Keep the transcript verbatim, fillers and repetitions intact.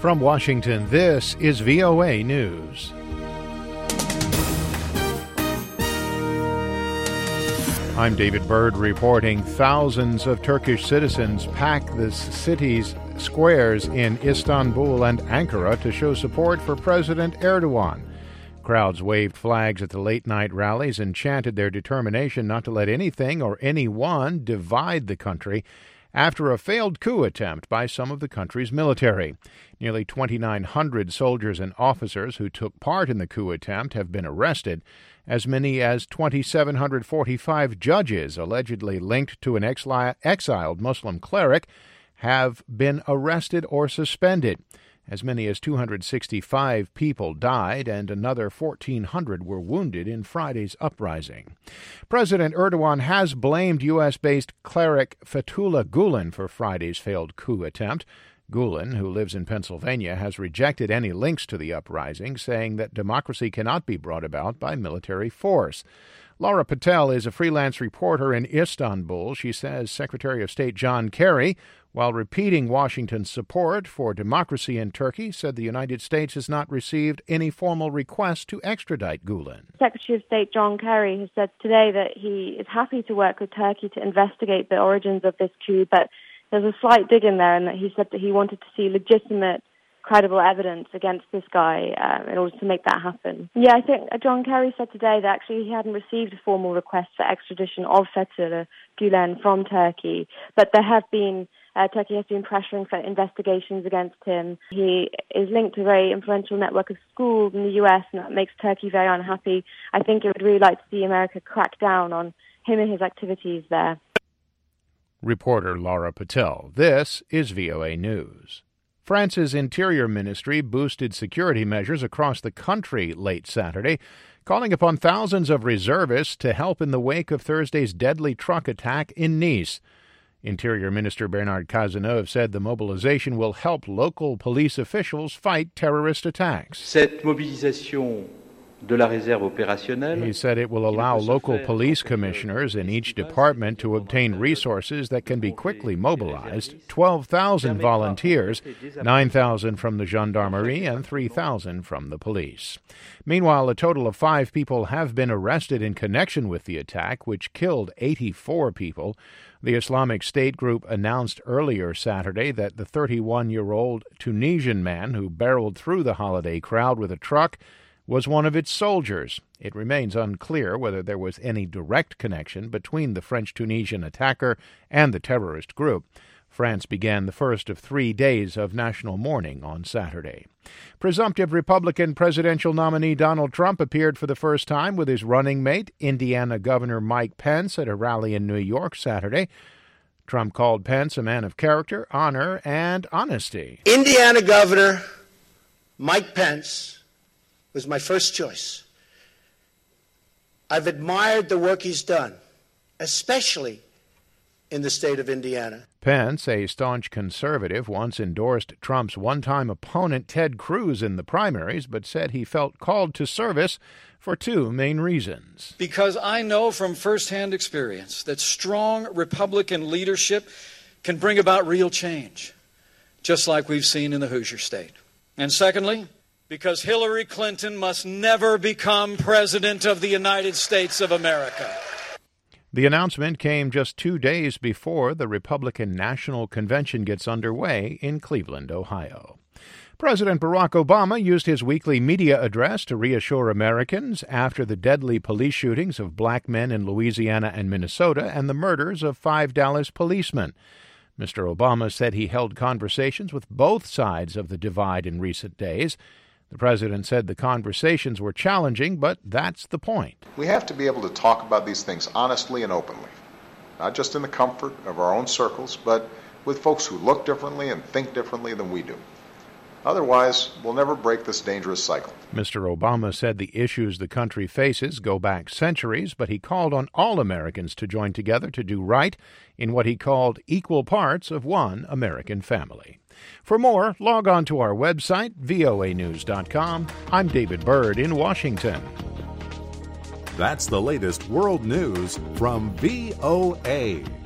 From Washington, this is V O A News. I'm David Byrd reporting. Thousands of Turkish citizens pack the city's squares in Istanbul and Ankara to show support for President Erdogan. Crowds waved flags at the late-night rallies and chanted their determination not to let anything or anyone divide the country after a failed coup attempt by some of the country's military. Nearly twenty-nine hundred soldiers and officers who took part in the coup attempt have been arrested. As many as two thousand seven hundred forty-five judges allegedly linked to an exli- exiled Muslim cleric have been arrested or suspended. As many as two hundred sixty-five people died and another fourteen hundred were wounded in Friday's uprising. President Erdogan has blamed U S-based cleric Fethullah Gulen for Friday's failed coup attempt. Gulen, who lives in Pennsylvania, has rejected any links to the uprising, saying that democracy cannot be brought about by military force. Laura Patel is a freelance reporter in Istanbul. She says Secretary of State John Kerry, while repeating Washington's support for democracy in Turkey, said the United States has not received any formal request to extradite Gulen. Secretary of State John Kerry has said today that he is happy to work with Turkey to investigate the origins of this coup, but there's a slight dig in there, and that he said that he wanted to see legitimate, credible evidence against this guy um, in order to make that happen. Yeah, I think John Kerry said today that actually he hadn't received a formal request for extradition of Fethullah Gulen from Turkey, but there have been, uh, Turkey has been pressuring for investigations against him. He is linked to a very influential network of schools in the U S, and that makes Turkey very unhappy. I think it would really like to see America crack down on him and his activities there. Reporter Laura Patel. This is V O A News. France's Interior Ministry boosted security measures across the country late Saturday, calling upon thousands of reservists to help in the wake of Thursday's deadly truck attack in Nice. Interior Minister Bernard Cazeneuve said the mobilization will help local police officials fight terrorist attacks. Cette mobilisation de la réserve opérationnelle. He said it will allow local police commissioners in each department to obtain resources that can be quickly mobilized, twelve thousand volunteers, nine thousand from the gendarmerie and three thousand from the police. Meanwhile, a total of five people have been arrested in connection with the attack, which killed eighty-four people. The Islamic State group announced earlier Saturday that the thirty-one-year-old Tunisian man who barreled through the holiday crowd with a truck was one of its soldiers. It remains unclear whether there was any direct connection between the French-Tunisian attacker and the terrorist group. France began the first of three days of national mourning on Saturday. Presumptive Republican presidential nominee Donald Trump appeared for the first time with his running mate, Indiana Governor Mike Pence, at a rally in New York Saturday. Trump called Pence a man of character, honor, and honesty. Indiana Governor Mike Pence was my first choice. I've admired the work he's done, especially in the state of Indiana. Pence, a staunch conservative, once endorsed Trump's one-time opponent Ted Cruz in the primaries, but said he felt called to service for two main reasons. Because I know from firsthand experience that strong Republican leadership can bring about real change, just like we've seen in the Hoosier State. And secondly, because Hillary Clinton must never become President of the United States of America. The announcement came just two days before the Republican National Convention gets underway in Cleveland, Ohio. President Barack Obama used his weekly media address to reassure Americans after the deadly police shootings of black men in Louisiana and Minnesota and the murders of five Dallas policemen. Mister Obama said he held conversations with both sides of the divide in recent days. The president said the conversations were challenging, but that's the point. We have to be able to talk about these things honestly and openly, not just in the comfort of our own circles, but with folks who look differently and think differently than we do. Otherwise, we'll never break this dangerous cycle. Mister Obama said the issues the country faces go back centuries, but he called on all Americans to join together to do right in what he called equal parts of one American family. For more, log on to our website, V O A news dot com. I'm David Byrd in Washington. That's the latest world news from V O A.